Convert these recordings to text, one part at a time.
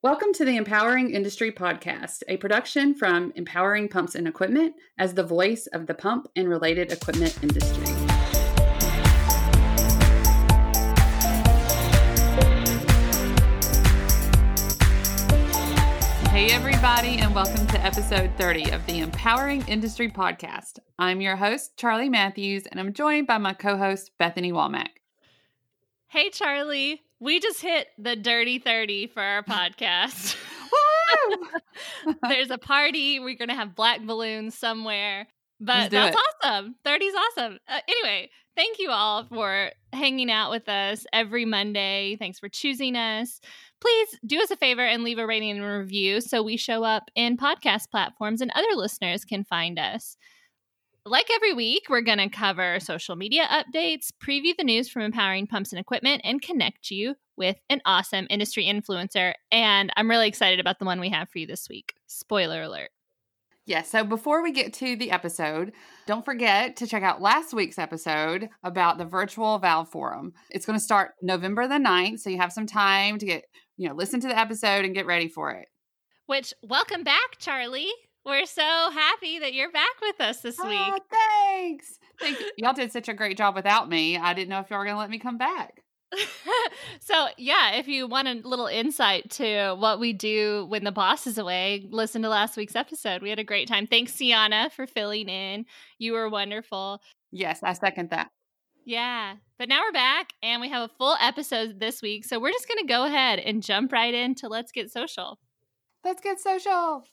Welcome to the Empowering Industry Podcast, a production from Empowering Pumps and Equipment as the voice of the pump and related equipment industry. Hey everybody, and welcome to episode 30 of the Empowering Industry Podcast. I'm your host, Charlie Matthews, and I'm joined by my co-host, Bethany Womack. Hey, Charlie. We just hit the dirty 30 for our podcast. Woo! There's a party. We're going to have black balloons somewhere. But that's awesome. 30 is awesome. Anyway, thank you all for hanging out with us every Monday. Thanks for choosing us. Please do us a favor and leave a rating and review so we show up in podcast platforms and other listeners can find us. Like every week, we're going to cover social media updates, preview the news from Empowering Pumps and Equipment, and connect you with an awesome industry influencer. And I'm really excited about the one we have for you this week. Spoiler alert. Yeah, so before we get to the episode, don't forget to check out last week's episode about the virtual Valve Forum. It's going to start November the 9th, so you have some time to listen to the episode and get ready for it. Which, welcome back, Charlie. We're so happy that you're back with us this week. Oh, thanks. Thank you. Y'all did such a great job without me. I didn't know if y'all were going to let me come back. So, yeah, if you want a little insight to what we do when the boss is away, listen to last week's episode. We had a great time. Thanks, Sienna, for filling in. You were wonderful. Yes, I second that. Yeah, but now we're back and we have a full episode this week. So we're just going to go ahead and jump right into Let's Get Social. Let's get social.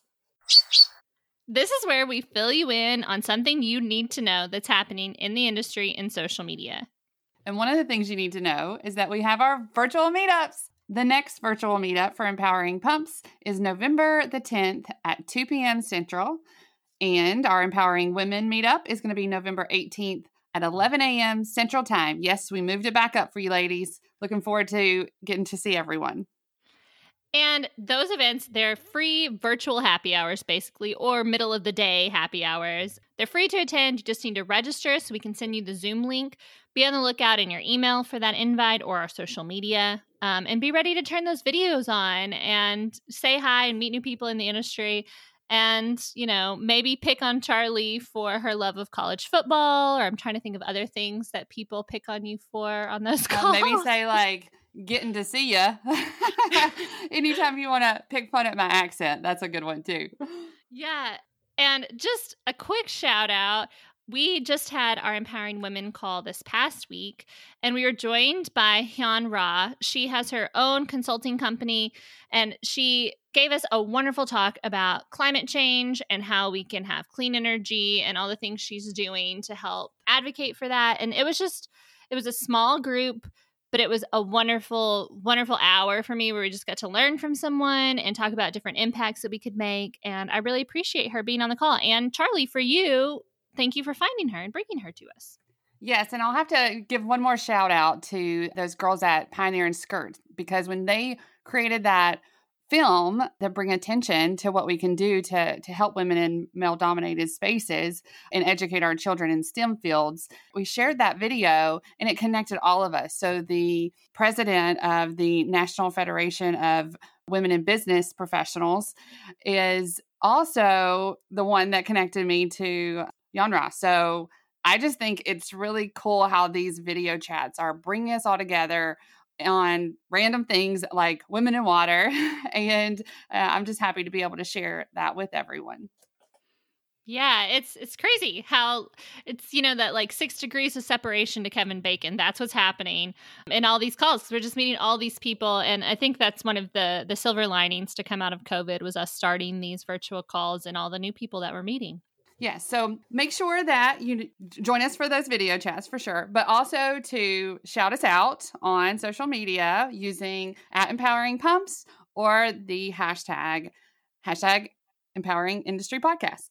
This is where we fill you in on something you need to know that's happening in the industry and social media. And one of the things you need to know is that we have our virtual meetups. The next virtual meetup for Empowering Pumps is November the 10th at 2 p.m. Central. And our Empowering Women meetup is going to be November 18th at 11 a.m. Central Time. Yes, we moved it back up for you ladies. Looking forward to getting to see everyone. And those events, they're free virtual happy hours, basically, or middle of the day happy hours. They're free to attend. You just need to register so we can send you the Zoom link. Be on the lookout in your email for that invite or our social media. And be ready to turn those videos on and say hi and meet new people in the industry. And, maybe pick on Charlie for her love of college football, or I'm trying to think of other things that people pick on you for on those calls. Maybe say getting to see ya. Anytime you want to pick fun at my accent, that's a good one too. Yeah. And just a quick shout out. We just had our Empowering Women call this past week, and we were joined by Hyun Ra. She has her own consulting company, and she gave us a wonderful talk about climate change and how we can have clean energy and all the things she's doing to help advocate for that. And it was a small group, but it was a wonderful, wonderful hour for me where we just got to learn from someone and talk about different impacts that we could make. And I really appreciate her being on the call. And Charlie, for you, thank you for finding her and bringing her to us. Yes, and I'll have to give one more shout out to those girls at Pioneer and Skirt, because when they created that film that bring attention to what we can do to help women in male-dominated spaces and educate our children in STEM fields, we shared that video and it connected all of us. So the president of the National Federation of Women in Business Professionals is also the one that connected me to Hyun Ra. So I just think it's really cool how these video chats are bringing us all together on random things like women in water. And I'm just happy to be able to share that with everyone. Yeah, it's crazy how it's, that 6 degrees of separation to Kevin Bacon. That's what's happening in all these calls. We're just meeting all these people. And I think that's one of the silver linings to come out of COVID was us starting these virtual calls and all the new people that we're meeting. Yeah, so make sure that you join us for those video chats for sure, but also to shout us out on social media using @EmpoweringPumps or the hashtag Empowering Industry Podcast.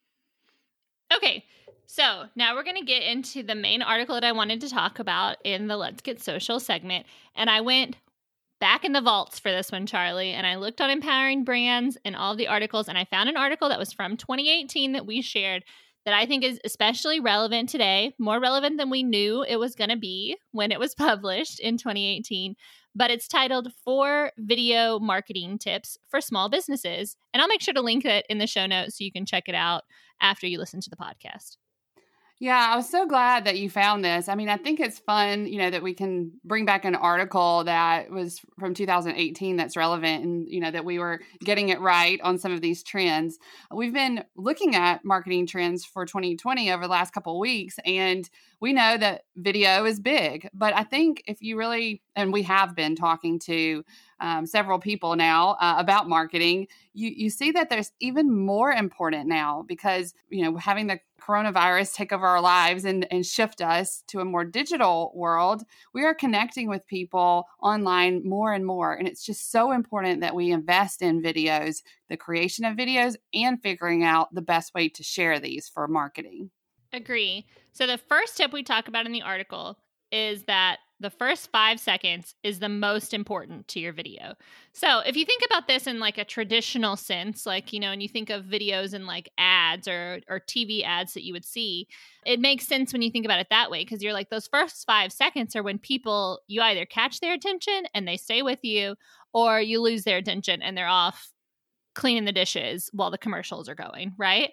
Okay, so now we're going to get into the main article that I wanted to talk about in the Let's Get Social segment, and I went back in the vaults for this one, Charlie, and I looked on Empowering Brands and all the articles, and I found an article that was from 2018 that we shared that I think is especially relevant today, more relevant than we knew it was going to be when it was published in 2018. but it's titled 4 Video Marketing Tips for Small Businesses. And I'll make sure to link it in the show notes so you can check it out after you listen to the podcast. Yeah, I was so glad that you found this. I mean, I think it's fun, that we can bring back an article that was from 2018 that's relevant and, that we were getting it right on some of these trends. We've been looking at marketing trends for 2020 over the last couple of weeks, and we know that video is big. But I think if you really, and we have been talking to several people now about marketing, you see that there's even more important now because, having the coronavirus take over our lives and shift us to a more digital world, we are connecting with people online more and more. And it's just so important that we invest in videos, the creation of videos, and figuring out the best way to share these for marketing. Agree. So the first tip we talk about in the article is that the first 5 seconds is the most important to your video. So if you think about this in like a traditional sense, like, and you think of videos in like ads or TV ads that you would see, it makes sense when you think about it that way, because you're like, those first 5 seconds are when people, you either catch their attention and they stay with you, or you lose their attention and they're off cleaning the dishes while the commercials are going, right?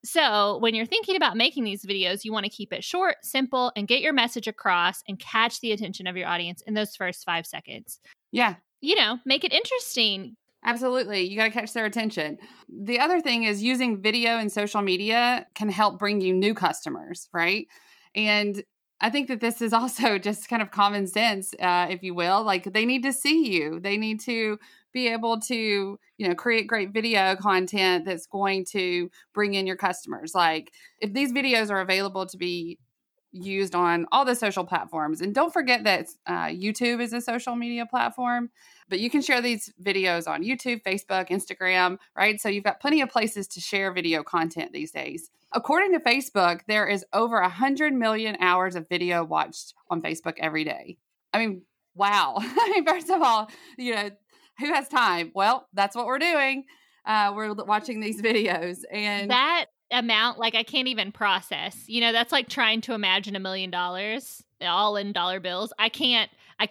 So when you're thinking about making these videos, you want to keep it short, simple, and get your message across and catch the attention of your audience in those first 5 seconds. Yeah. Make it interesting. Absolutely. You got to catch their attention. The other thing is using video and social media can help bring you new customers, right? And I think that this is also just kind of common sense, if you will. Like, they need to see you. They need to be able to, create great video content that's going to bring in your customers. Like, if these videos are available to be used on all the social platforms, and don't forget that YouTube is a social media platform, but you can share these videos on YouTube, Facebook, Instagram, right? So you've got plenty of places to share video content these days. According to Facebook, there is over 100 million hours of video watched on Facebook every day. I mean, wow. First of all, who has time? Well, that's what we're doing. We're watching these videos, and that amount, like, I can't even process. That's like trying to imagine $1 million all in dollar bills. I can't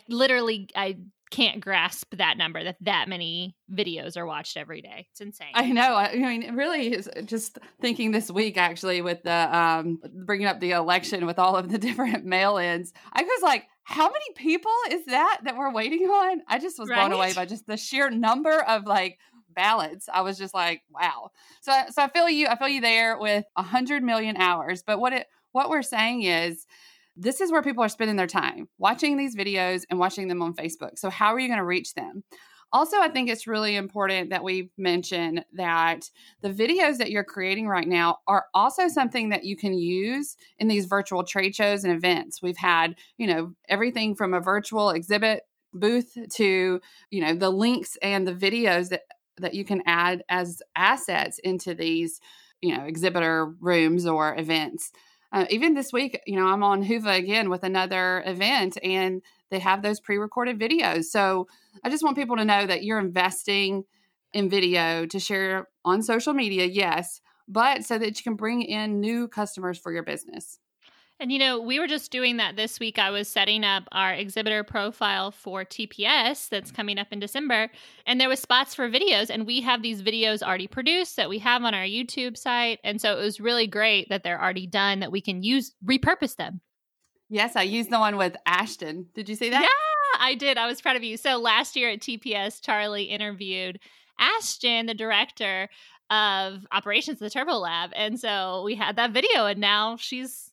grasp that number, that many videos are watched every day. It's insane. I know. I mean, it really is. Just thinking this week, actually, with the bringing up the election with all of the different mail-ins, I was like, how many people is that we're waiting on? I just was blown away by just the sheer number of like ballots. I was just like, wow. So I feel you there with 100 million hours. But what we're saying is, this is where people are spending their time, watching these videos and watching them on Facebook. So how are you going to reach them? Also, I think it's really important that we mention that the videos that you're creating right now are also something that you can use in these virtual trade shows and events. We've had, everything from a virtual exhibit booth to, the links and the videos that you can add as assets into these, exhibitor rooms or events. Even this week, I'm on Whova again with another event, and they have those pre-recorded videos. So I just want people to know that you're investing in video to share on social media, yes, but so that you can bring in new customers for your business. And, we were just doing that this week. I was setting up our exhibitor profile for TPS that's coming up in December, and there was spots for videos, and we have these videos already produced that we have on our YouTube site. And so it was really great that they're already done, that we can repurpose them. Yes, I used the one with Ashton. Did you see that? Yeah, I did. I was proud of you. So last year at TPS, Charlie interviewed Ashton, the director of operations at the Turbo Lab. And so we had that video, and now she's,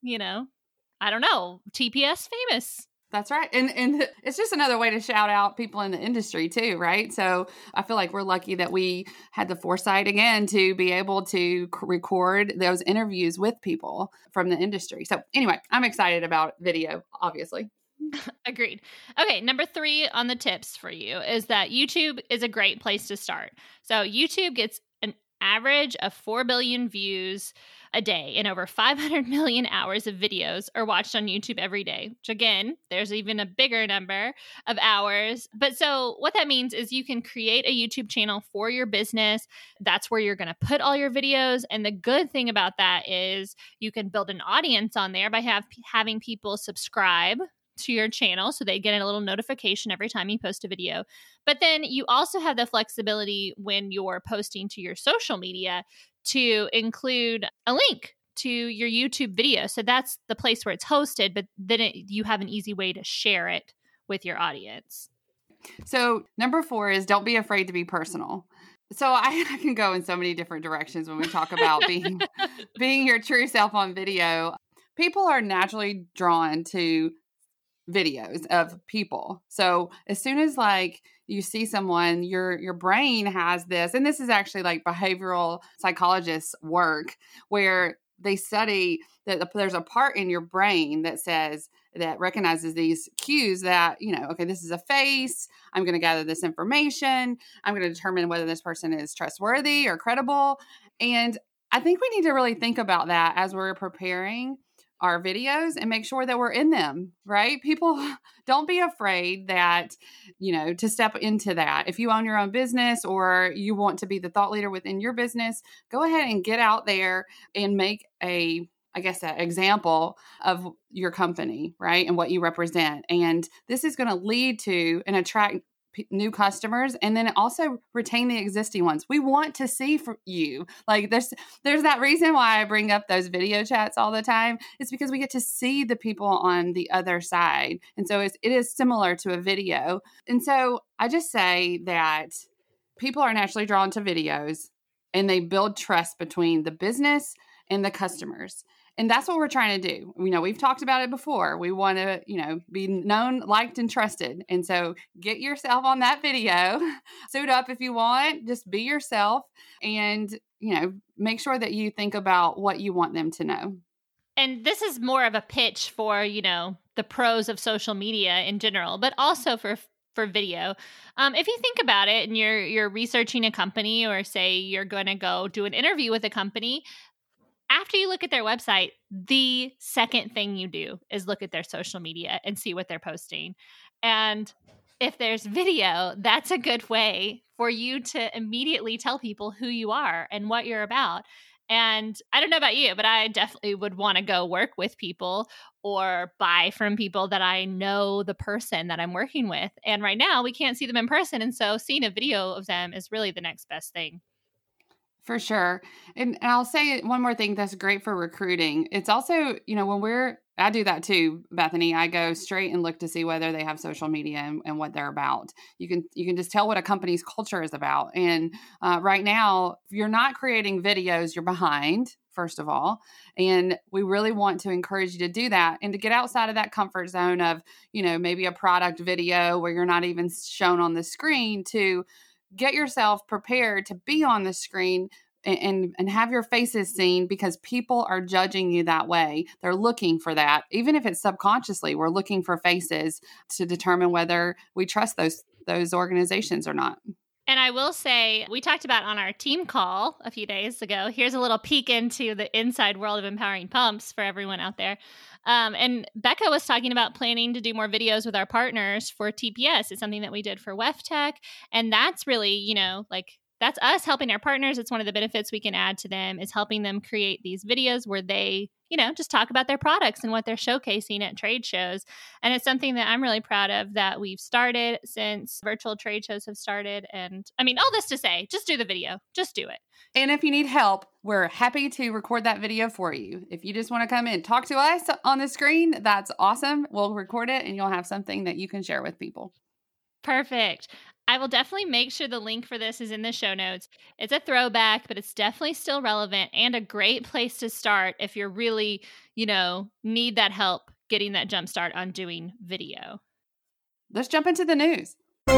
I don't know, TPS famous. That's right. And it's just another way to shout out people in the industry too, right? So I feel like we're lucky that we had the foresight again to be able to record those interviews with people from the industry. So anyway, I'm excited about video, obviously. Agreed. Okay, number 3 on the tips for you is that YouTube is a great place to start. So YouTube gets an average of 4 billion views a day, and over 500 million hours of videos are watched on YouTube every day, which again, there's even a bigger number of hours. But so what that means is you can create a YouTube channel for your business. That's where you're going to put all your videos. And the good thing about that is you can build an audience on there by having people subscribe to your channel, so they get a little notification every time you post a video. But then you also have the flexibility when you're posting to your social media to include a link to your YouTube video. So that's the place where it's hosted, but then you have an easy way to share it with your audience. So number 4 is don't be afraid to be personal. So I can go in so many different directions when we talk about being your true self on video. People are naturally drawn to videos of people. So as soon as like you see someone, your brain has this, and this is actually like behavioral psychologists work where they study that there's a part in your brain that recognizes these cues that, okay, this is a face. I'm going to gather this information. I'm going to determine whether this person is trustworthy or credible. And I think we need to really think about that as we're preparing our videos and make sure that we're in them, right? People, don't be afraid that, to step into that. If you own your own business or you want to be the thought leader within your business, go ahead and get out there and make an example of your company, right? And what you represent. And this is going to lead to and attract new customers, and then also retain the existing ones. We want to see for you. Like there's that reason why I bring up those video chats all the time. It's because we get to see the people on the other side. And so it is similar to a video. And so I just say that people are naturally drawn to videos and they build trust between the business and the customers. And that's what we're trying to do. We've talked about it before. We want to, be known, liked, and trusted. And so get yourself on that video, suit up if you want, just be yourself and, make sure that you think about what you want them to know. And this is more of a pitch for, the pros of social media in general, but also for video. If you think about it and you're researching a company, or say you're going to go do an interview with a company, after you look at their website, the second thing you do is look at their social media and see what they're posting. And if there's video, that's a good way for you to immediately tell people who you are and what you're about. And I don't know about you, but I definitely would want to go work with people or buy from people that I know the person that I'm working with. And right now we can't see them in person. And so seeing a video of them is really the next best thing. For sure. And I'll say one more thing that's great for recruiting. It's also, I do that too, Bethany. I go straight and look to see whether they have social media and what they're about. You can just tell what a company's culture is about. And right now, if you're not creating videos, you're behind, first of all. And we really want to encourage you to do that and to get outside of that comfort zone of, maybe a product video where you're not even shown on the screen, to get yourself prepared to be on the screen and have your faces seen, because people are judging you that way. They're looking for that. Even if it's subconsciously, we're looking for faces to determine whether we trust those organizations or not. And I will say, we talked about on our team call a few days ago, here's a little peek into the inside world of Empowering Pumps for everyone out there. And Becca was talking about planning to do more videos with our partners for TPS. It's something that we did for WEFTech. And that's really, that's us helping our partners. It's one of the benefits we can add to them, is helping them create these videos where they, just talk about their products and what they're showcasing at trade shows. And it's something that I'm really proud of that we've started since virtual trade shows have started. And all this to say, just do the video. Just do it. And if you need help, we're happy to record that video for you. If you just want to come in and talk to us on the screen, that's awesome. We'll record it and you'll have something that you can share with people. Perfect. I will definitely make sure the link for this is in the show notes. It's a throwback, but it's definitely still relevant and a great place to start if you're really, need that help getting that jump start on doing video. Let's jump into the news.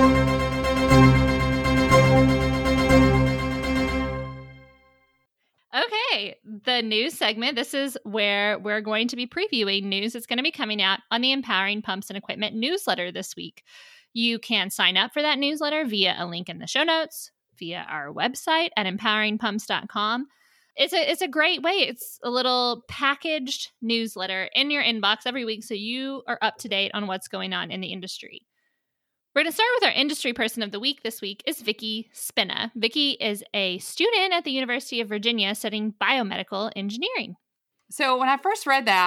Okay, the news segment. This is where we're going to be previewing news that's going to be coming out on the Empowering Pumps and Equipment newsletter this week. You can sign up for that newsletter via a link in the show notes, via our website at empoweringpumps.com. It's a great way. It's a little packaged newsletter in your inbox every week, so you are up to date on what's going on in the industry. We're going to start with our industry person of the week this week is Vicki Spina. Vicki is a student at the University of Virginia studying biomedical engineering. So when I first read that,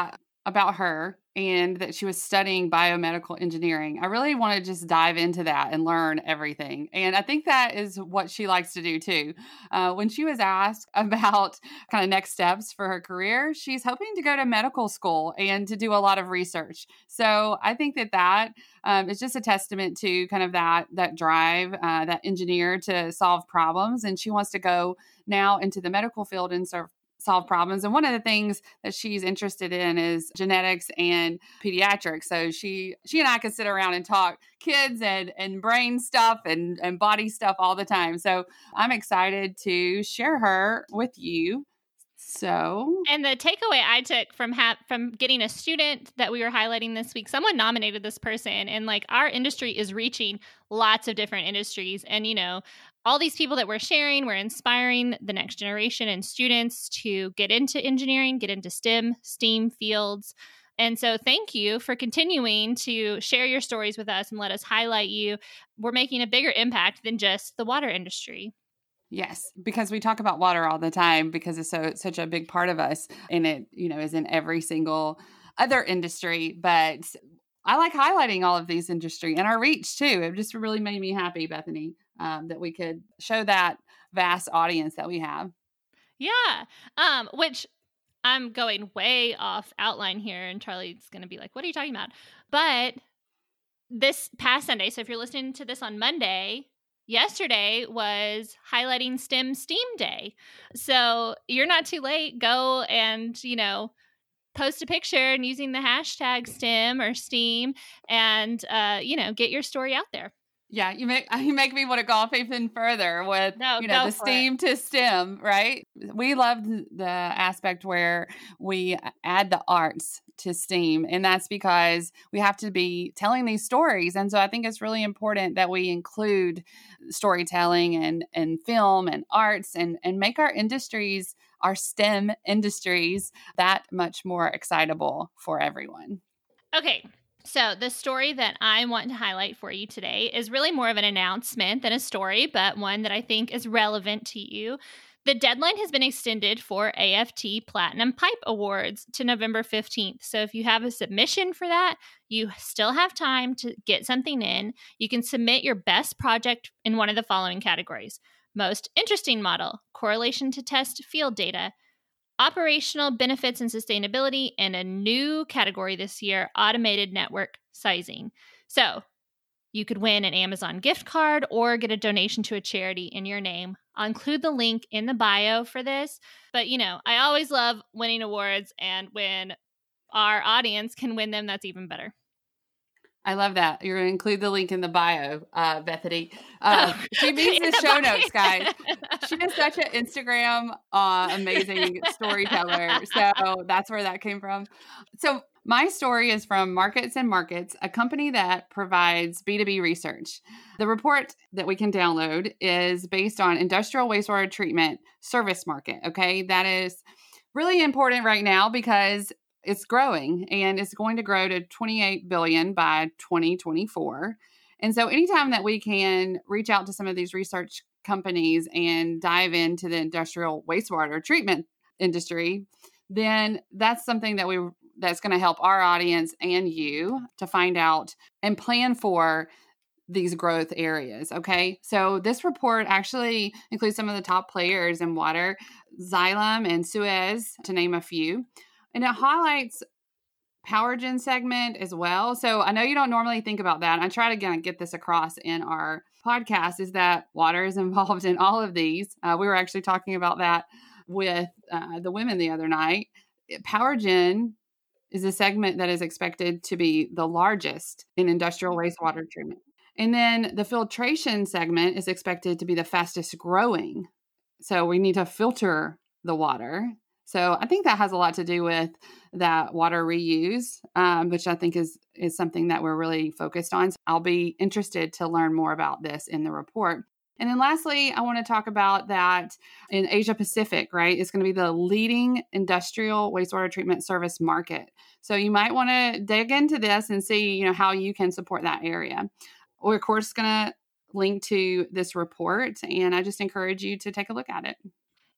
about her and that she was studying biomedical engineering. I really want to just dive into that and learn everything. And I think that is what she likes to do too. When she was asked about kind of next steps for her career, she's hoping to go to medical school and to do a lot of research. So I think that is just a testament to kind of that drive, that engineer to solve problems. And she wants to go now into the medical field and solve problems. And one of the things that she's interested in is genetics and pediatrics. So she and I could sit around and talk kids and brain stuff and body stuff all the time. So I'm excited to share her with you. So, and the takeaway I took from getting a student that we were highlighting this week, someone nominated this person, and like our industry is reaching lots of different industries. And, all these people that we're sharing, we're inspiring the next generation and students to get into engineering, get into STEAM fields. And so thank you for continuing to share your stories with us and let us highlight you. We're making a bigger impact than just the water industry. Yes, because we talk about water all the time because it's such a big part of us, and it, is in every single other industry. But I like highlighting all of these industry and our reach too. It just really made me happy, Bethany, that we could show that vast audience that we have. Yeah, which I'm going way off outline here, and Charlie's going to be like, "What are you talking about?" But this past Sunday, so if you're listening to this on Monday, yesterday was highlighting STEM Day. So you're not too late. Go and, post a picture and using the hashtag STEM or STEAM and, get your story out there. Yeah, you make me want to go off even further with the STEAM to STEM, right? We love the aspect where we add the arts to STEAM, and that's because we have to be telling these stories. And so I think it's really important that we include storytelling and film and arts and make our industries, our STEM industries, that much more excitable for everyone. Okay. So the story that I want to highlight for you today is really more of an announcement than a story, but one that I think is relevant to you. The deadline has been extended for AFT Platinum Pipe Awards to November 15th. So if you have a submission for that, you still have time to get something in. You can submit your best project in one of the following categories: most interesting model, correlation to test field data, operational benefits and sustainability, and a new category this year, automated network sizing. So you could win an Amazon gift card or get a donation to a charity in your name. I'll include the link in the bio for this. But, I always love winning awards, and when our audience can win them, that's even better. I love that. You're going to include the link in the bio, Bethany. She means the show notes, guys. She is such an Instagram amazing storyteller. So that's where that came from. So my story is from Markets and Markets, a company that provides B2B research. The report that we can download is based on industrial wastewater treatment service market. Okay. That is really important right now because it's growing, and it's going to grow to $28 billion by 2024. And so anytime that we can reach out to some of these research companies and dive into the industrial wastewater treatment industry, then that's something that's going to help our audience and you to find out and plan for these growth areas. Okay. So this report actually includes some of the top players in water, Xylem and Suez, to name a few. And it highlights power gen segment as well. So I know you don't normally think about that. I try to get this across in our podcast, is that water is involved in all of these. We were actually talking about that with the women the other night. Power gen is a segment that is expected to be the largest in industrial wastewater treatment. And then the filtration segment is expected to be the fastest growing. So we need to filter the water. So I think that has a lot to do with that water reuse, which I think is something that we're really focused on. So I'll be interested to learn more about this in the report. And then lastly, I want to talk about that in Asia Pacific, right? It's going to be the leading industrial wastewater treatment service market. So you might want to dig into this and see, how you can support that area. We're, of course, going to link to this report, and I just encourage you to take a look at it.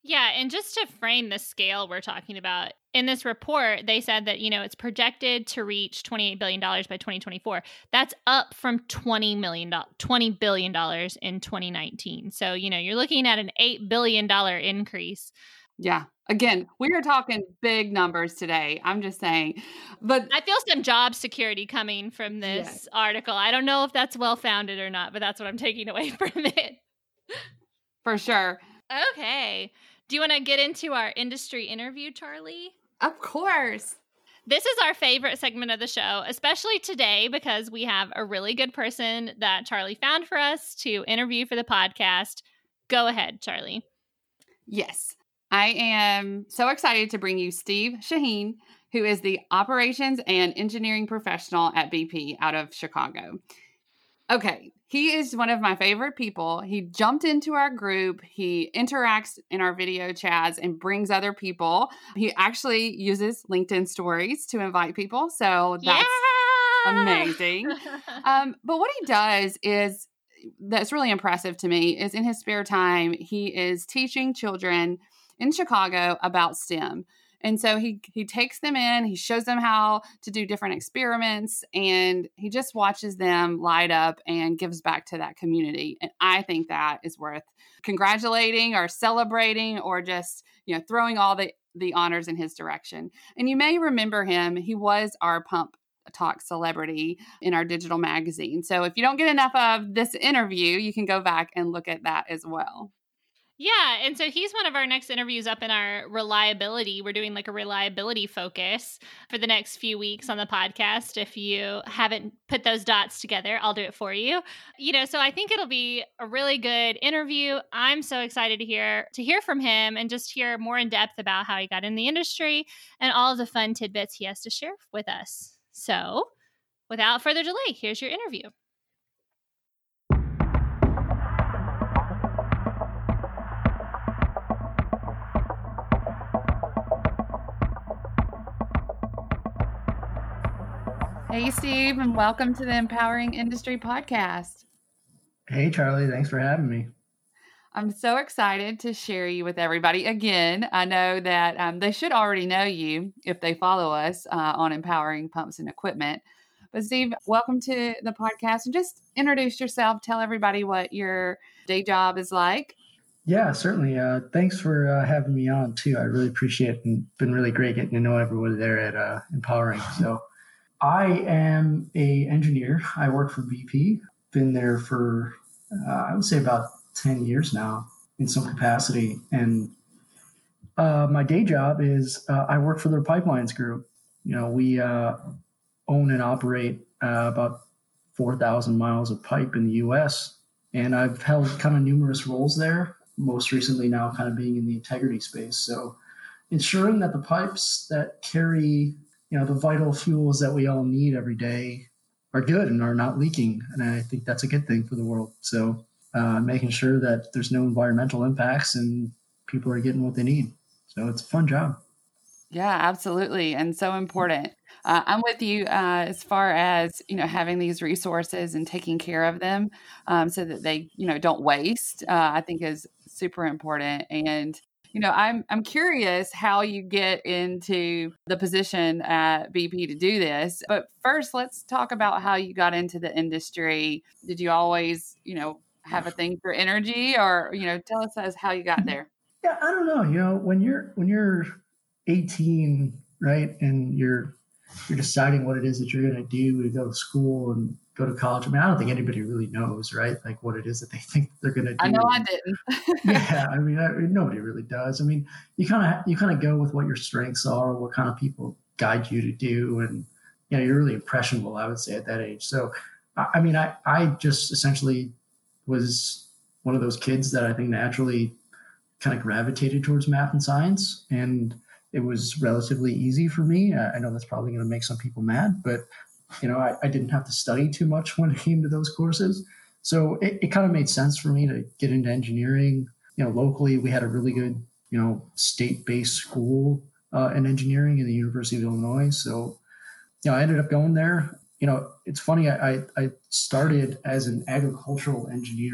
Yeah, and just to frame the scale we're talking about, in this report, they said that, it's projected to reach $28 billion by 2024. That's up from $20 billion in 2019. So, you're looking at an $8 billion increase. Yeah. Again, we are talking big numbers today. I'm just saying. But I feel some job security coming from this article. I don't know if that's well-founded or not, but that's what I'm taking away from it. For sure. Okay. Do you want to get into our industry interview, Charlie? Of course. This is our favorite segment of the show, especially today because we have a really good person that Charlie found for us to interview for the podcast. Go ahead, Charlie. Yes. I am so excited to bring you Steve Shaheen, who is the operations and engineering professional at BP out of Chicago. Okay, he is one of my favorite people. He jumped into our group. He interacts in our video chats and brings other people. He actually uses LinkedIn stories to invite people. So that's amazing. But what he does is, that's really impressive to me, is in his spare time, he is teaching children in Chicago about STEM. And so he takes them in, he shows them how to do different experiments, and he just watches them light up and gives back to that community. And I think that is worth congratulating or celebrating or just, throwing all the honors in his direction. And you may remember him. He was our Pump Talk celebrity in our digital magazine. So if you don't get enough of this interview, you can go back and look at that as well. Yeah, and so he's one of our next interviews up in our reliability. We're doing like a reliability focus for the next few weeks on the podcast. If you haven't put those dots together, I'll do it for you. So I think it'll be a really good interview. I'm so excited to hear from him and just hear more in depth about how he got in the industry and all of the fun tidbits he has to share with us. So without further delay, here's your interview. Hey, Steve, and welcome to the Empowering Industry Podcast. Hey, Charlie. Thanks for having me. I'm so excited to share you with everybody. Again, I know that they should already know you if they follow us on Empowering Pumps and Equipment. But Steve, welcome to the podcast, and just introduce yourself. Tell everybody what your day job is like. Yeah, certainly. Thanks for having me on, too. I really appreciate it, and been really great getting to know everybody there at Empowering. So I am an engineer. I work for BP. Been there for, I would say, about 10 years now in some capacity. And my day job is I work for their pipelines group. We own and operate about 4,000 miles of pipe in the U.S. And I've held kind of numerous roles there, most recently now kind of being in the integrity space. So ensuring that the pipes that carry the vital fuels that we all need every day are good and are not leaking. And I think that's a good thing for the world. So making sure that there's no environmental impacts and people are getting what they need. So it's a fun job. Yeah, absolutely. And so important. I'm with you as far as, having these resources and taking care of them so that they, don't waste, I think is super important. And I'm curious how you get into the position at BP to do this. But first, let's talk about how you got into the industry. Did you always, have a thing for energy, or tell us how you got there? Yeah, I don't know. When you're 18, right, and you're deciding what it is that you're going to do to go to school and go to college. I mean, I don't think anybody really knows, right? Like what it is that they think they're going to do. I know I didn't. Yeah, I mean, nobody really does. I mean, you kind of go with what your strengths are, what kind of people guide you to do, and you're really impressionable, I would say, at that age. So, I mean, I just essentially was one of those kids that I think naturally kind of gravitated towards math and science, and it was relatively easy for me. I know that's probably going to make some people mad, but I didn't have to study too much when it came to those courses. So it kind of made sense for me to get into engineering. Locally, we had a really good, state-based school in engineering in the University of Illinois. So, I ended up going there. It's funny. I started as an agricultural engineer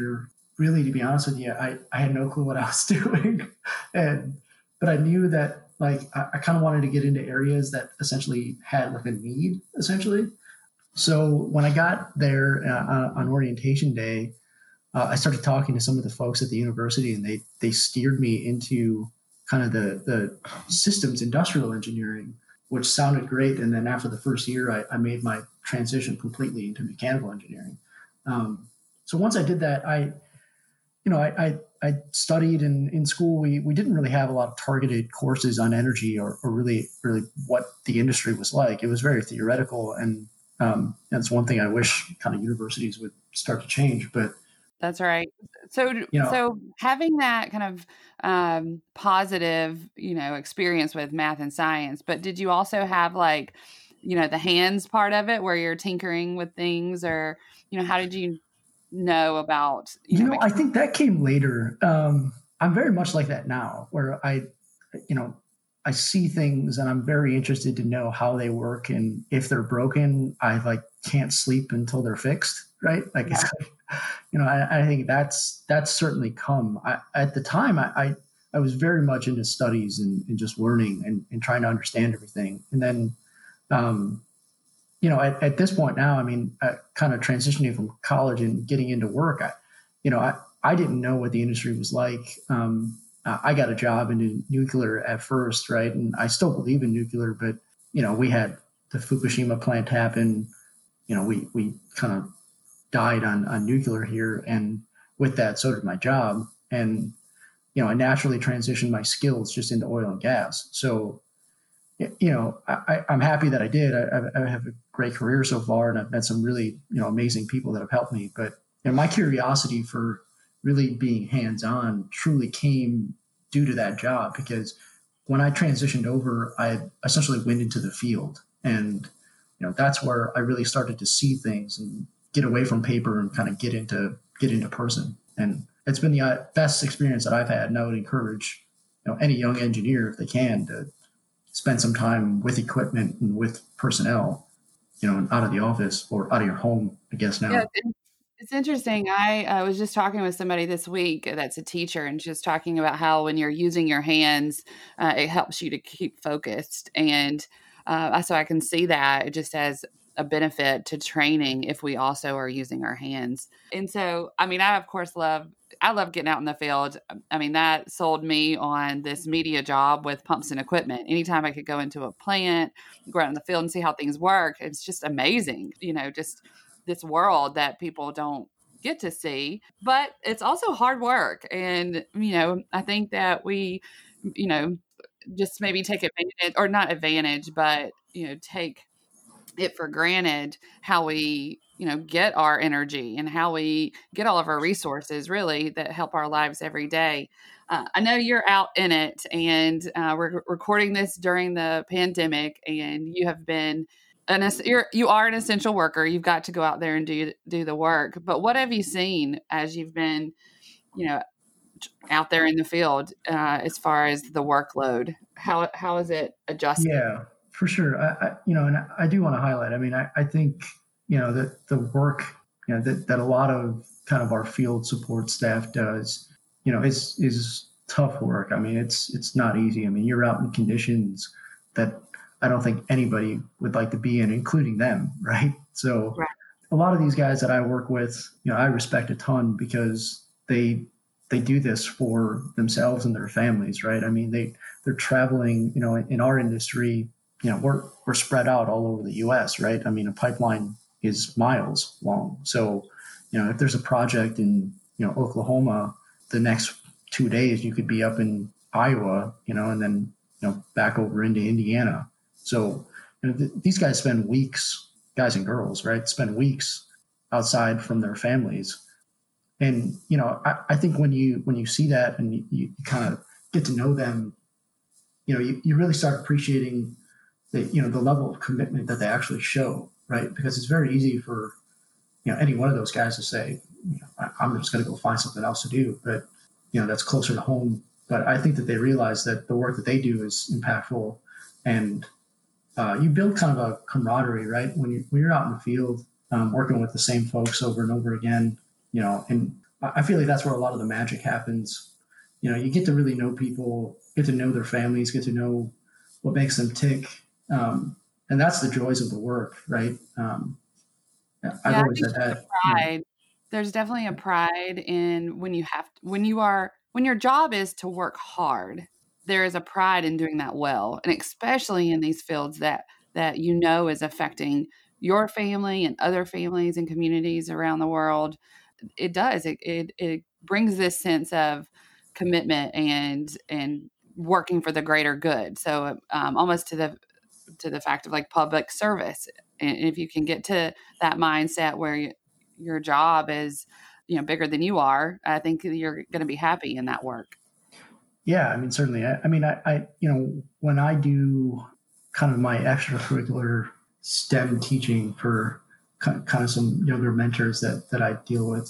really, to be honest with you, I had no clue what I was doing. But I knew that like I kind of wanted to get into areas that essentially had like a need essentially. So when I got there on orientation day, I started talking to some of the folks at the university, and they steered me into kind of the systems industrial engineering, which sounded great. And then after the first year, I made my transition completely into mechanical engineering. So once I did that, I studied in school. We didn't really have a lot of targeted courses on energy or really what the industry was like. It was very theoretical, and that's one thing I wish kind of universities would start to change. But that's right. So, so having that kind of positive, experience with math and science, but did you also have like, the hands part of it where you're tinkering with things, or, how did you know about, I think that came later. I'm very much like that now, where I see things and I'm very interested to know how they work, and if they're broken, I like can't sleep until they're fixed. Right. Like, yeah. It's like, I think that's certainly come. At the time, I was very much into studies and just learning and trying to understand everything. And then, at this point now, I mean, kind of transitioning from college and getting into work, I didn't know what the industry was like. I got a job in nuclear at first, right? And I still believe in nuclear, but, we had the Fukushima plant happen. We kind of died on nuclear here. And with that, so did my job. And, I naturally transitioned my skills just into oil and gas. So, I'm happy that I did. I have a great career so far, and I've met some really, amazing people that have helped me. But my curiosity for really being hands-on truly came due to that job, because when I transitioned over, I essentially went into the field, and that's where I really started to see things and get away from paper and kind of get into person. And it's been the best experience that I've had. And I would encourage any young engineer, if they can, to spend some time with equipment and with personnel, and out of the office or out of your home, I guess now. Yeah, it's interesting. I was just talking with somebody this week that's a teacher, and just talking about how when you're using your hands, it helps you to keep focused. And so I can see that just as a benefit to training if we also are using our hands. And so, I mean, I of course love getting out in the field. I mean, that sold me on this media job with pumps and equipment. Anytime I could go into a plant, go out in the field and see how things work, it's just amazing, just this world that people don't get to see. But it's also hard work. And, I think that we, just maybe take advantage, or not advantage, but, take it for granted how we get our energy and how we get all of our resources really that help our lives every day. I know you're out in it, and we're recording this during the pandemic, and you have been you are an essential worker. You've got to go out there and do the work. But what have you seen as you've been out there in the field as far as the workload? How is it adjusted? Yeah, for sure. And I do want to highlight, I mean, I think, that the work, that a lot of kind of our field support staff does, is tough work. I mean, it's not easy. I mean, you're out in conditions that I don't think anybody would like to be in, including them. Right. So right. A lot of these guys that I work with, I respect a ton, because they do this for themselves and their families. Right. I mean, they're traveling, in our industry, we're spread out all over the US, right? I mean, a pipeline is miles long. So, if there's a project in, Oklahoma, the next 2 days, you could be up in Iowa, and then, back over into Indiana. So, these guys spend weeks, guys and girls, right? Spend weeks outside from their families. And, I think when you see that and you kind of get to know them, you really start appreciating the level of commitment that they actually show, right? Because it's very easy for, any one of those guys to say, I'm just going to go find something else to do, but, that's closer to home. But I think that they realize that the work that they do is impactful, and you build kind of a camaraderie, right? When you're out in the field, working with the same folks over and over again, and I feel like that's where a lot of the magic happens. You get to really know people, get to know their families, get to know what makes them tick. And that's the joys of the work, right? I've Yeah, I always think said there's that. a pride. There's definitely a pride in when your job is to work hard. There is a pride in doing that well, and especially in these fields that is affecting your family and other families and communities around the world. It does. It brings this sense of commitment and working for the greater good. So almost to the fact of like public service. And if you can get to that mindset where your job is, bigger than you are, I think you're going to be happy in that work. Yeah, I mean, certainly. When I do kind of my extracurricular STEM teaching for kind of some younger mentors that I deal with,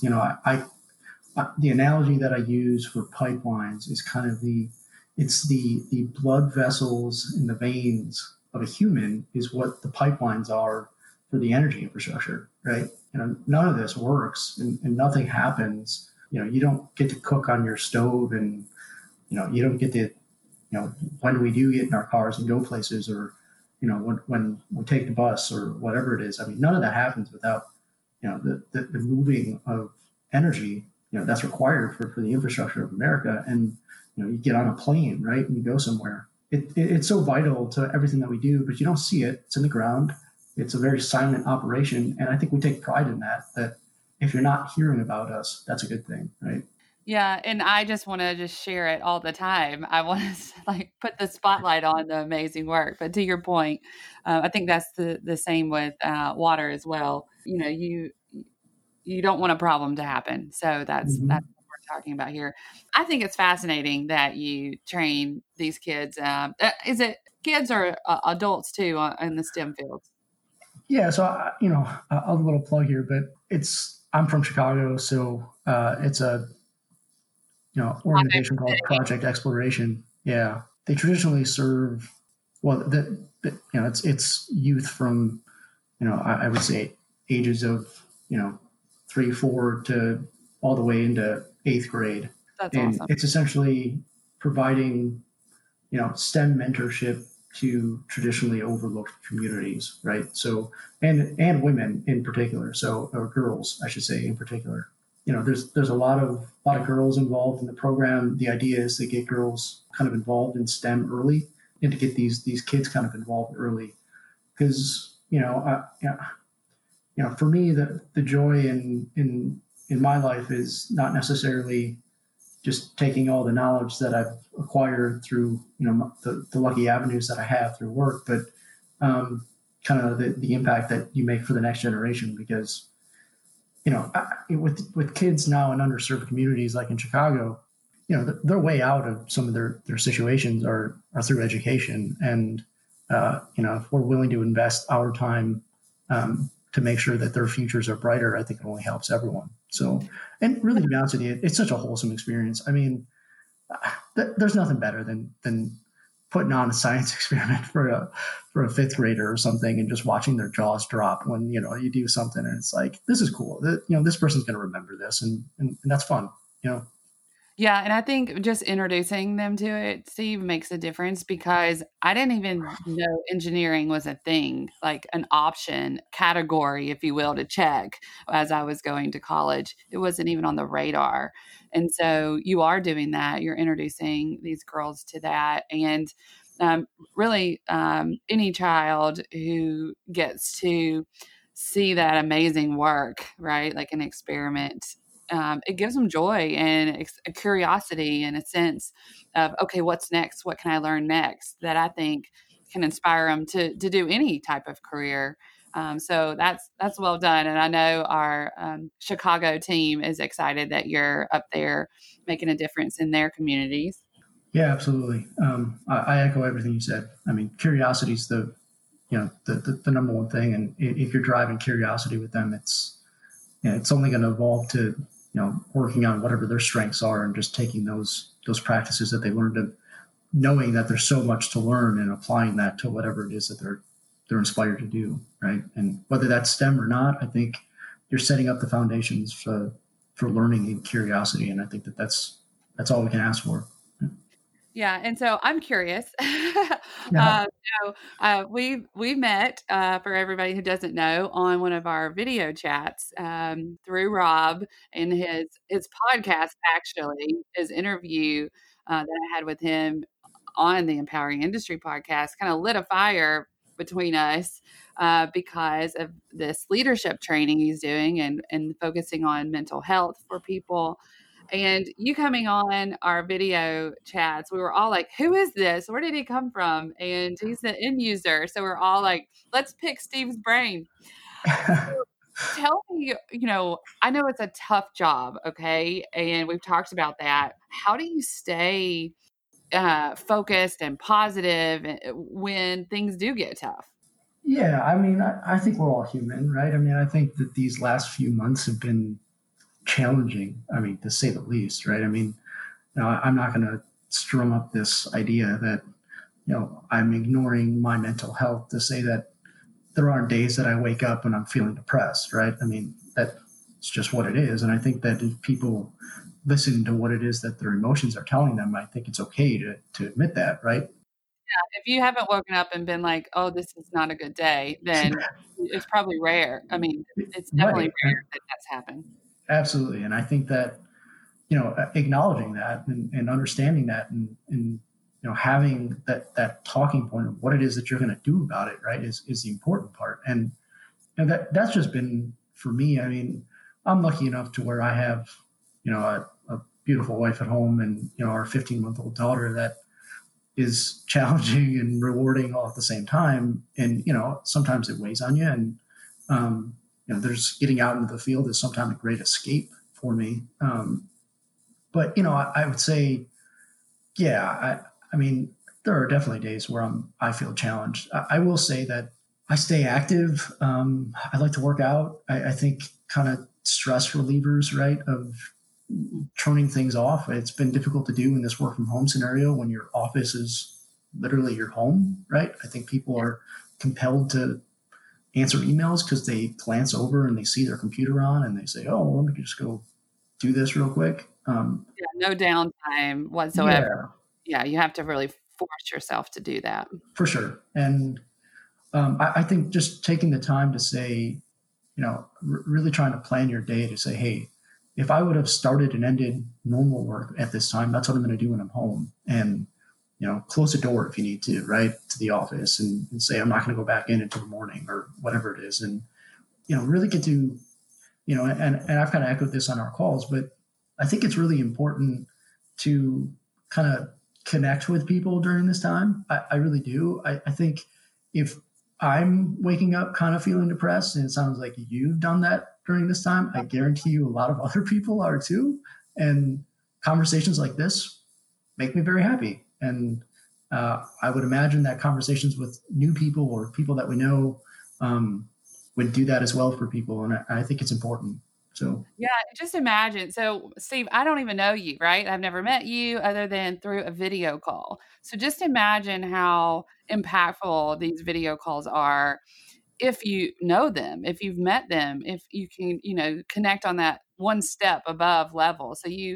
the analogy that I use for pipelines is kind of it's the blood vessels in the veins of a human is what the pipelines are for the energy infrastructure, right? None of this works and nothing happens. You don't get to cook on your stove, and you don't get to, when we do get in our cars and go places, or when we take the bus or whatever it is. I mean, none of that happens without the moving of energy that's required for the infrastructure of America. And you get on a plane, right, and you go somewhere. It's so vital to everything that we do, but you don't see it. It's in the ground. It's a very silent operation, and I think we take pride in that if you're not hearing about us, that's a good thing, right? Yeah, and I just want to just share it all the time. I want to like put the spotlight on the amazing work. But to your point, I think that's the same with water as well. You don't want a problem to happen, so that's Mm-hmm. that's what we're talking about here. I think it's fascinating that you train these kids. Is it kids or adults too in the STEM fields? Yeah, so I'll do a little plug here, but I'm from Chicago, so it's a organization called Project Exploration. Yeah, they traditionally serve it's youth from I would say ages of 3, 4 to all the way into 8th grade. That's And awesome. it's essentially providing STEM mentorship to traditionally overlooked communities, right? So and women in particular, or girls, I should say, in particular. There's a lot of girls involved in the program. The idea is to get girls kind of involved in STEM early, and to get these kids kind of involved early, because for me, the joy in my life is not necessarily just taking all the knowledge that I've acquired through the lucky avenues that I have through work, but kind of the impact that you make for the next generation. Because with kids now in underserved communities like in Chicago, their way out of some of their situations are through education. And if we're willing to invest our time to make sure that their futures are brighter, I think it only helps everyone. So, and really, to be honest with you, it's such a wholesome experience. I mean, there's nothing better than putting on a science experiment for a 5th grader or something, and just watching their jaws drop when you do something and it's like, this is cool. This person's going to remember this, and that's fun. Yeah, and I think just introducing them to it, Steve, makes a difference, because I didn't even know engineering was a thing, like an option category, if you will, to check as I was going to college. It wasn't even on the radar. And so you are doing that. You're introducing these girls to that. And really, any child who gets to see that amazing work, right, like an experiment, it gives them joy and a curiosity and a sense of, okay, what's next? What can I learn next? That I think can inspire them to do any type of career. So that's well done. And I know our Chicago team is excited that you're up there making a difference in their communities. Yeah, absolutely. I echo everything you said. I mean, curiosity is the number one thing. And if you're driving curiosity with them, it's only going to evolve to working on whatever their strengths are, and just taking those practices that they learned, and knowing that there's so much to learn, and applying that to whatever it is that they're inspired to do, right? And whether that's STEM or not, I think you're setting up the foundations for for learning and curiosity. And I think that's all we can ask for. Yeah, and so I'm curious. Yeah. We met for everybody who doesn't know on one of our video chats through Rob and his podcast. Actually, his interview that I had with him on the Empowering Industry podcast kind of lit a fire between us because of this leadership training he's doing and focusing on mental health for people. And you coming on our video chats, we were all like, who is this? Where did he come from? And he's the end user. So we're all like, let's pick Steve's brain. So tell me, I know it's a tough job, okay? And we've talked about that. How do you stay focused and positive when things do get tough? Yeah, I mean, I think we're all human, right? I mean, I think that these last few months have been challenging, I mean, to say the least, right? I mean, I'm not going to strum up this idea that, I'm ignoring my mental health to say that there aren't days that I wake up and I'm feeling depressed, right? I mean, that's just what it is. And I think that if people listen to what it is that their emotions are telling them, I think it's okay to admit that, right? Yeah, if you haven't woken up and been like, oh, this is not a good day, then it's probably rare. I mean, it's definitely rare that that's happened. Absolutely. And I think that, acknowledging that and understanding that and having that talking point of what it is that you're going to do about it, right, is the important part. And that's just been, for me, I mean, I'm lucky enough to where I have, a beautiful wife at home and, our 15-month-old daughter that is challenging and rewarding all at the same time. And, sometimes it weighs on you. And, there's getting out into the field is sometimes a great escape for me. But, I would say, yeah, I mean, there are definitely days where I feel challenged. I will say that I stay active. I like to work out. I think kind of stress relievers, right, of turning things off. It's been difficult to do in this work from home scenario when your office is literally your home, right? I think people are compelled to answer emails because they glance over and they see their computer on and they say, oh, well, let me just go do this real quick. No downtime whatsoever. Yeah, you have to really force yourself to do that. For sure. And I think just taking the time to say, really trying to plan your day to say, hey, if I would have started and ended normal work at this time, that's what I'm going to do when I'm home. And, close the door if you need to, right, to the office and say, I'm not going to go back in until the morning or whatever it is. And, really get to, and I've kind of echoed this on our calls, but I think it's really important to kind of connect with people during this time. I really do. I think if I'm waking up kind of feeling depressed, and it sounds like you've done that during this time, I guarantee you a lot of other people are too. And conversations like this make me very happy. And I would imagine that conversations with new people or people that we know would do that as well for people. And I think it's important. So yeah, just imagine. So Steve, I don't even know you, right? I've never met you other than through a video call. So just imagine how impactful these video calls are if you know them, if you've met them, if you can, connect on that one step above level. So you've,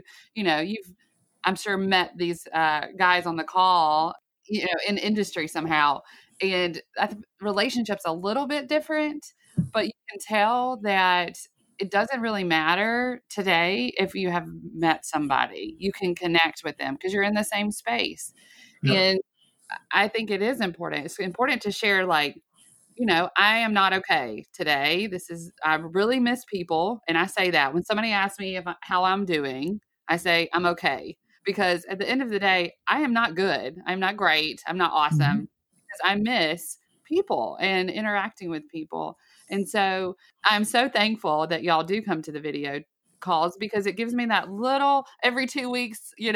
I'm sure, met these guys on the call, in industry somehow. And I think relationship's a little bit different, but you can tell that it doesn't really matter today if you have met somebody. You can connect with them because you're in the same space. Yep. And I think it is important. It's important to share, like, I am not okay today. I really miss people. And I say that when somebody asks me how I'm doing, I say I'm okay. Because at the end of the day, I am not good. I'm not great. I'm not awesome. Mm-hmm. Because I miss people and interacting with people. And so I'm so thankful that y'all do come to the video calls because it gives me that little every 2 weeks, I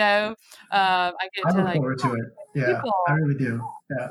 look forward to it. Yeah, people. I really do.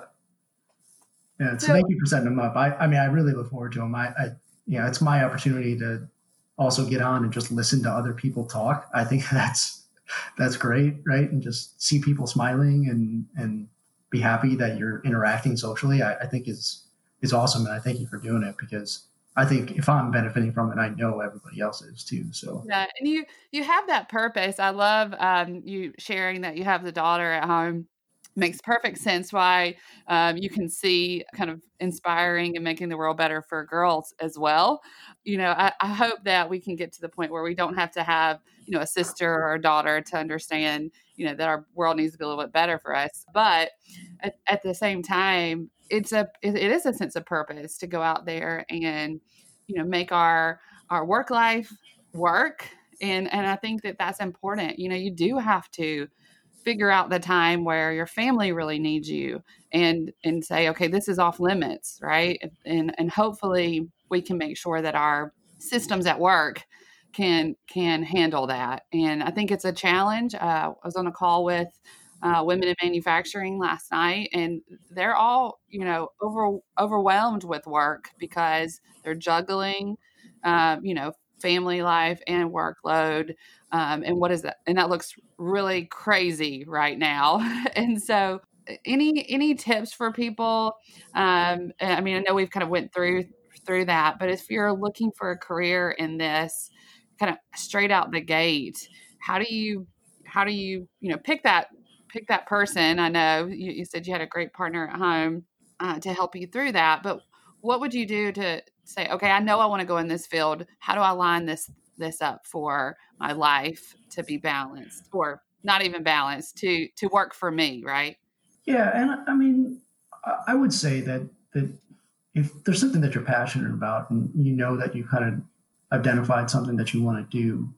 Yeah. So thank you for setting them up. I mean, I really look forward to them. It's my opportunity to also get on and just listen to other people talk. I think that's great, right? And just see people smiling and be happy that you're interacting socially. I think is awesome, and I thank you for doing it because I think if I'm benefiting from it, I know everybody else is too. So Yeah, and you have that purpose. I love you sharing that you have the daughter at home. Makes perfect sense why you can see kind of inspiring and making the world better for girls as well. I hope that we can get to the point where we don't have to have a sister or a daughter to understand that our world needs to be a little bit better for us. But at the same time, it is a sense of purpose to go out there and make our work life work. And I think that that's important. You do have to figure out the time where your family really needs you and say, okay, this is off limits, right? And hopefully we can make sure that our systems at work can handle that. And I think it's a challenge. I was on a call with women in manufacturing last night, and they're all overwhelmed with work because they're juggling family life and workload. And what is that? And that looks really crazy right now. And so any tips for people? I mean, I know we've kind of went through that, but if you're looking for a career in this kind of straight out the gate, how do you pick that person? I know you said you had a great partner at home to help you through that, but what would you do to say, okay, I know I want to go in this field. How do I line this up for my life to be balanced, or not even balanced, to work for me, right? yeah, and I mean, I would say that if there's something that you're passionate about and you know that you kind of identified something that you want to do,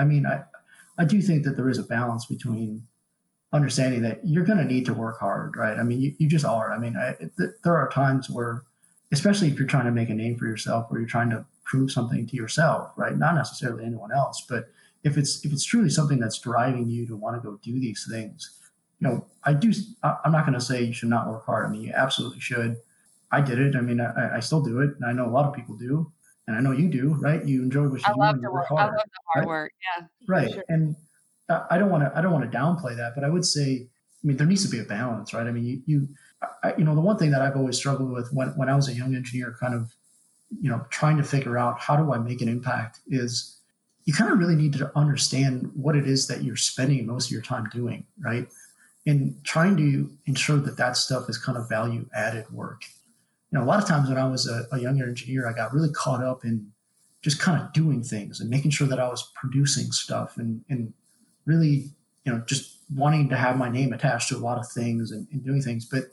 I do think that there is a balance between understanding that you're going to need to work hard, right? I mean, you just are. I mean, there are times where, especially if you're trying to make a name for yourself or you're trying to prove something to yourself, right? Not necessarily anyone else, but if it's truly something that's driving you to want to go do these things, I'm not going to say you should not work hard. I mean, you absolutely should. I did it. I mean, I still do it, and I know a lot of people do, and I know you do, right? You enjoy what I you do love and to you work work. I love hard, the hard right? work. Yeah, for Right. sure. And I don't want to downplay that, but I would say, I mean, there needs to be a balance, right? I mean, the one thing that I've always struggled with when I was a young engineer, kind of, trying to figure out how do I make an impact is you kind of really need to understand what it is that you're spending most of your time doing, right? And trying to ensure that that stuff is kind of value added work. A lot of times when I was a younger engineer, I got really caught up in just kind of doing things and making sure that I was producing stuff and really, just wanting to have my name attached to a lot of things and doing things. But,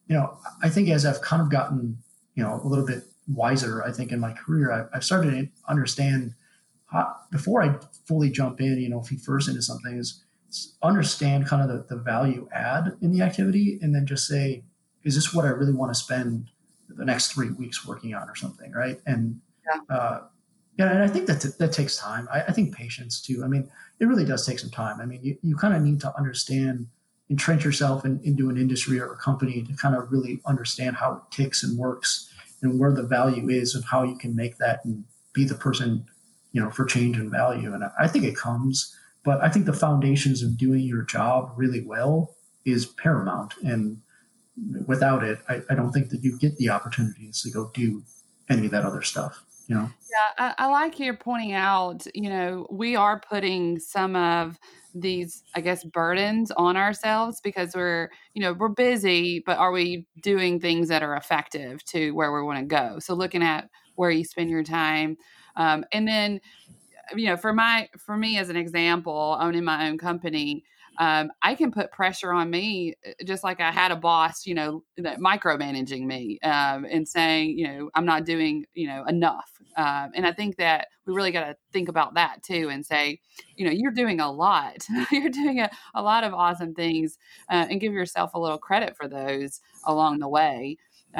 I think as I've kind of gotten, a little bit wiser, I think in my career, I've started to understand before I fully jump in, feet first into something is understand kind of the value add in the activity and then just say, is this what I really want to spend the next 3 weeks working on or something, right? And Yeah. and I think that takes time. I think patience too. I mean, it really does take some time. I mean, you kind of need to understand, entrench yourself into an industry or a company to kind of really understand how it ticks and works and where the value is and how you can make that and be the person, for change and value. And I think it comes, but I think the foundations of doing your job really well is paramount. And without it, I don't think that you get the opportunities to go do any of that other stuff. Yeah, I like you pointing out, we are putting some of these, I guess, burdens on ourselves because we're busy, but are we doing things that are effective to where we want to go? So looking at where you spend your time. And then, for me as an example, owning my own company, I can put pressure on me just like I had a boss, that micromanaging me and saying, I'm not doing, enough. And I think that we really got to think about that too and say, you're doing a lot. You're doing a lot of awesome things and give yourself a little credit for those along the way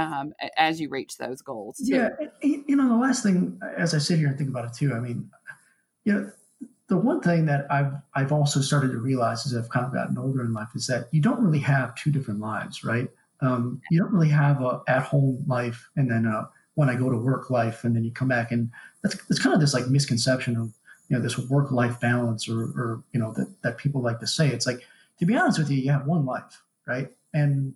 as you reach those goals too. Yeah. The last thing, as I sit here and think about it too, I mean, you know, the one thing that I've also started to realize as I've kind of gotten older in life is that you don't really have two different lives, right? You don't really have a at-home life and then when I go to work life, and then you come back, and that's kind of this like misconception of this work-life balance, or that people like to say. It's like, to be honest with you, you have one life, right? And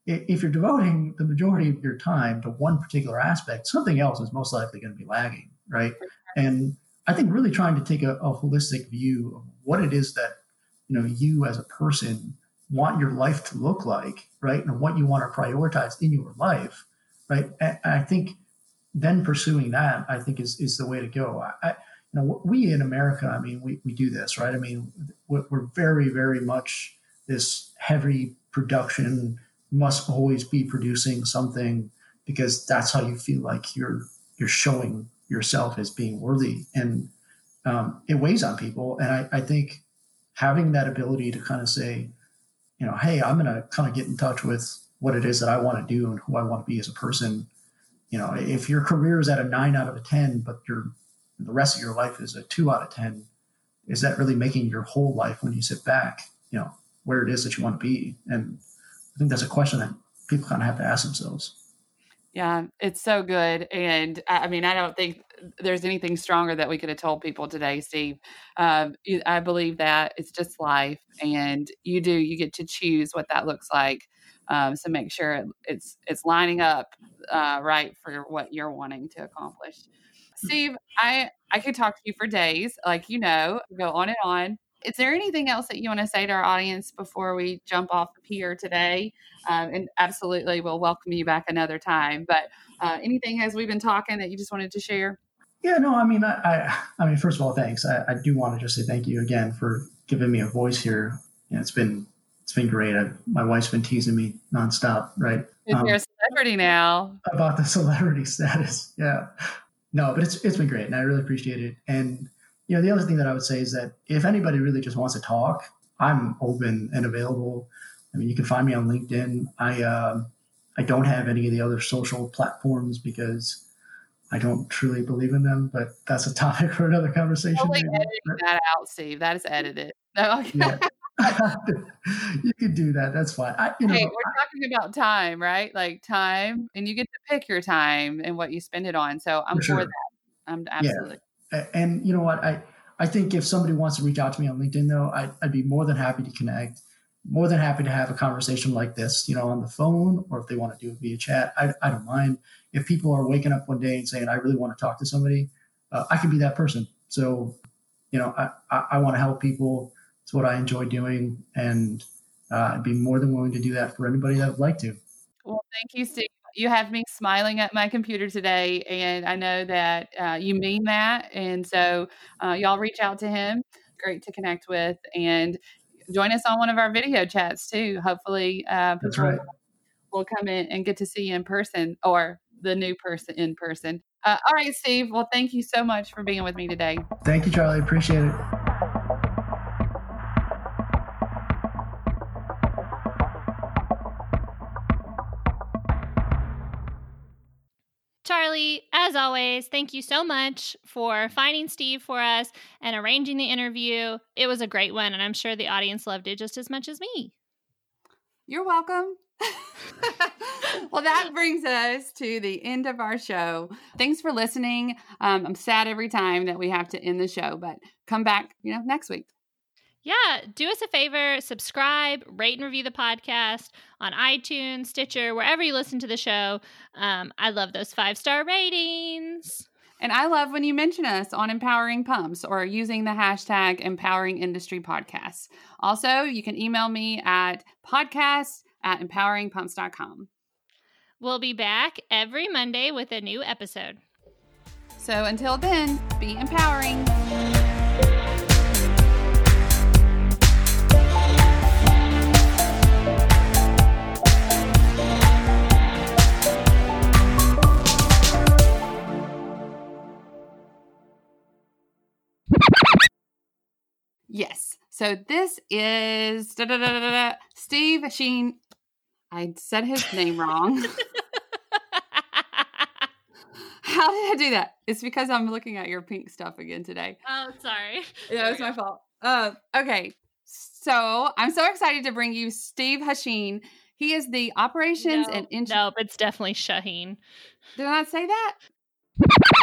if you're devoting the majority of your time to one particular aspect, something else is most likely going to be lagging, right? And I think really trying to take a holistic view of what it is that, you as a person want your life to look like, right? And what you want to prioritize in your life, right? And I think then pursuing that, I think is the way to go. We in America, I mean, we do this, right? I mean, we're very, very much this heavy production, must always be producing something because that's how you feel like you're showing yourself as being worthy. And it weighs on people. And I think having that ability to kind of say, hey, I'm going to kind of get in touch with what it is that I want to do and who I want to be as a person. If your career is at a 9 out of a 10, but the rest of your life is a 2 out of 10, is that really making your whole life when you sit back, where it is that you want to be? And I think that's a question that people kind of have to ask themselves. Yeah, it's so good. And I mean, I don't think there's anything stronger that we could have told people today, Steve. I believe that it's just life, and you get to choose what that looks like. So make sure it's lining up right for what you're wanting to accomplish. Steve, I could talk to you for days, go on and on. Is there anything else that you want to say to our audience before we jump off of here today? And absolutely, we'll welcome you back another time. But anything as we've been talking that you just wanted to share? Yeah, no, I mean, I mean, first of all, thanks. I do want to just say thank you again for giving me a voice here. It's been great. My wife's been teasing me nonstop, right? You're a celebrity now. About the celebrity status, yeah. No, but it's been great, and I really appreciate it. And the other thing that I would say is that if anybody really just wants to talk, I'm open and available. I mean, you can find me on LinkedIn. I don't have any of the other social platforms because I don't truly believe in them, but that's a topic for another conversation. Totally editing that out, Steve. That is edited. No, okay. Yeah. You could do that. That's fine. We're talking about time, right? Like time, and you get to pick your time and what you spend it on. So I'm for that. I'm absolutely. Yeah. And you know what? I think if somebody wants to reach out to me on LinkedIn, though, I'd be more than happy to connect, more than happy to have a conversation like this, on the phone, or if they want to do it via chat, I don't mind. If people are waking up one day and saying, I really want to talk to somebody, I can be that person. So, I want to help people. It's what I enjoy doing. And I'd be more than willing to do that for anybody that would like to. Well, thank you, Steve. You have me smiling at my computer today, and I know that you mean that. And so y'all reach out to him. Great to connect with, and join us on one of our video chats too. Hopefully people will come in and get to see you in person, or the new person in person. All right, Steve. Well, thank you so much for being with me today. Thank you, Charlie. Appreciate it. Charlie, as always, thank you so much for finding Steve for us and arranging the interview. It was a great one, and I'm sure the audience loved it just as much as me. You're welcome. Well, that brings us to the end of our show. Thanks for listening. I'm sad every time that we have to end the show, but come back, next week. Yeah, do us a favor, subscribe, rate and review the podcast on iTunes, Stitcher, wherever you listen to the show. I love those 5-star ratings. And I love when you mention us on Empowering Pumps or using the hashtag Empowering Industry Podcasts. Also, you can email me at podcast@empoweringpumps.com. We'll be back every Monday with a new episode. So until then, be empowering. Yes. So this is Steve Sheen. I said his name wrong. How did I do that? It's because I'm looking at your pink stuff again today. Oh, sorry. Yeah, it's my fault. Okay. So I'm so excited to bring you Steve Hasheen. He is the operations and engineering. Nope, it's definitely Shaheen. Did I not say that?